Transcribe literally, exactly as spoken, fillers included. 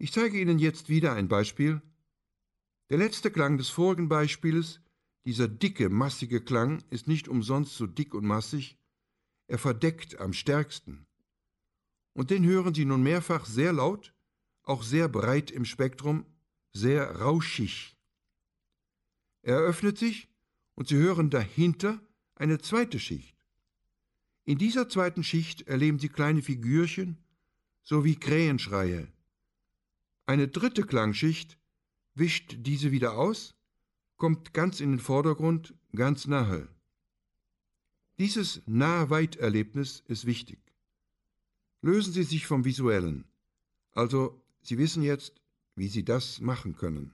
Ich zeige Ihnen jetzt wieder ein Beispiel. Der letzte Klang des vorigen Beispieles, dieser dicke, massige Klang, ist nicht umsonst so dick und massig. Er verdeckt am stärksten. Und den hören Sie nun mehrfach sehr laut, auch sehr breit im Spektrum, sehr rauschig. Er öffnet sich und Sie hören dahinter eine zweite Schicht. In dieser zweiten Schicht erleben Sie kleine Figürchen sowie Krähenschreie. Eine dritte Klangschicht wischt diese wieder aus, kommt ganz in den Vordergrund, ganz nahe. Dieses Nah-Weit-Erlebnis ist wichtig. Lösen Sie sich vom Visuellen. Also, Sie wissen jetzt, wie Sie das machen können.